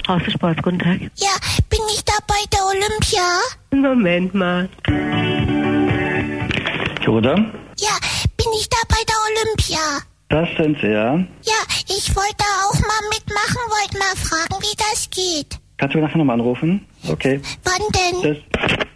Haus des Sports, guten Tag. Ja, bin ich da bei der Olympia? Moment mal. Oder? Ja, bin ich da bei der Olympia? Das sind Sie, ja. Ja, ich wollte auch mal mitmachen, wollte mal fragen, wie das geht. Kannst du nachher nochmal anrufen? Okay. Wann denn? Tschüss.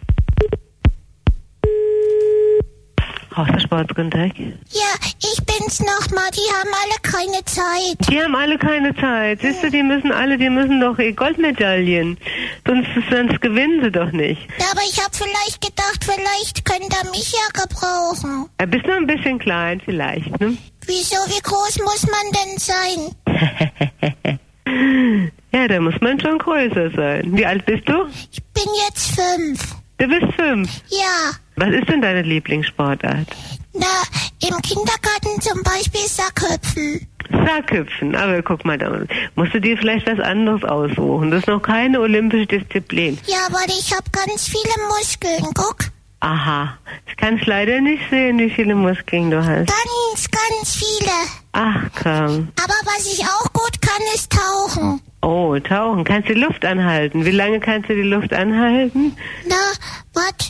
Haus des Sports, guten Tag. Ja, ich bin's nochmal, die haben alle keine Zeit. Die haben alle keine Zeit. Siehst du, die müssen doch Goldmedaillen. Sonst gewinnen sie doch nicht. Ja, aber ich habe vielleicht gedacht, vielleicht könnt ihr mich ja gebrauchen. Ja, bist noch ein bisschen klein vielleicht, ne? Wieso, wie groß muss man denn sein? Ja, da muss man schon größer sein. Wie alt bist du? Ich bin jetzt 5. Du bist 5. Ja. Was ist denn deine Lieblingssportart? Na, im Kindergarten zum Beispiel Sackhüpfen. Sackhüpfen, aber guck mal, da musst du dir vielleicht was anderes aussuchen. Das ist noch keine olympische Disziplin. Ja, weil ich habe ganz viele Muskeln, guck. Aha, ich kann es leider nicht sehen, wie viele Muskeln du hast. Ganz viele. Ach komm. Aber was ich auch gut kann, ist tauchen. Oh, tauchen. Kannst du die Luft anhalten? Wie lange kannst du die Luft anhalten? Na, was?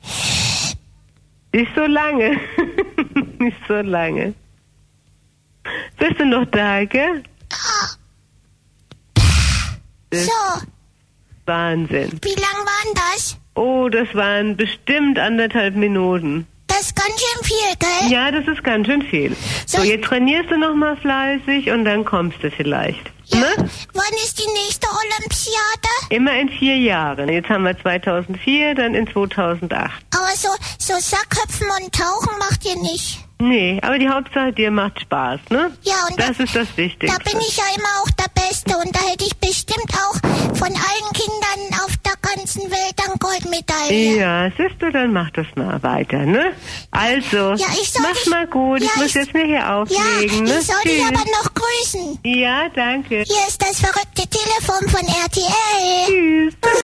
Nicht so lange. Nicht so lange. Bist du noch da, gell? So, Wahnsinn. wie lang waren das? Oh, das waren bestimmt 1,5 Minuten. Das ist ganz schön viel, gell? Ja, das ist ganz schön viel. So, jetzt trainierst du noch mal fleißig und dann kommst du vielleicht. Ja. Ne? Wann ist die nächste Olympiade? Immer in 4 Jahren. Jetzt haben wir 2004, dann in 2008. Aber so Sackhüpfen und Tauchen macht ihr nicht. Nee, aber die Hauptsache, dir macht Spaß, ne? Ja, und das ist das Wichtigste. Da bin ich ja immer auch der Beste und da hätte ich bestimmt auch von allen Kindern auf der ganzen Welt dann Goldmedaille. Ja, siehst du, dann mach das mal weiter, ne? Also, Ja, mach's mal gut. Ja, ich muss jetzt mir hier auflegen, ne? Ich soll dich Tschüss. aber noch grüßen. Ja, danke. Hier ist das verrückte Telefon von RTL. Tschüss.